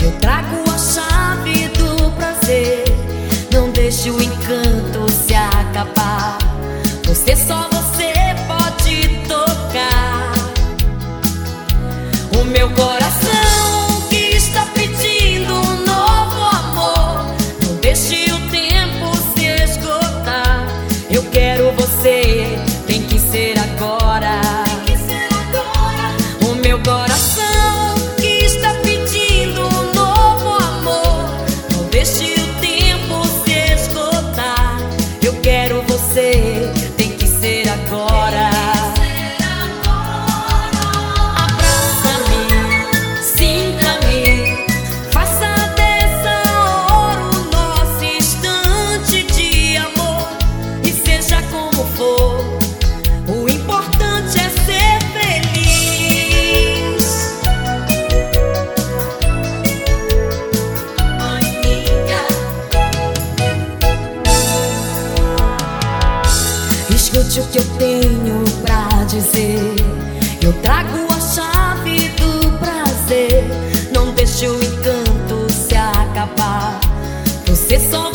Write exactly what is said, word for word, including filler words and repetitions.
Eu trago a chave do prazer. Não deixe o encanto se acabar. Você, só você pode tocar o meu coração que está pedindo um novo amor. Não deixe o tempo se esgotar. Eu quero você, tem que ser agora. Tem que ser agora. O meu coração que está pedindo um novo amor. Não deixe o tempo se esgotar. Eu quero você, tem que ser agora. Abraça-me, sinta-me, faça dessa hora o nosso instante de amor. E seja como for, o importante é ser feliz. Amiga, escute o que eu tenho pra dizer. Eu trago a chave do prazer. Não deixe o encanto se acabar. Você só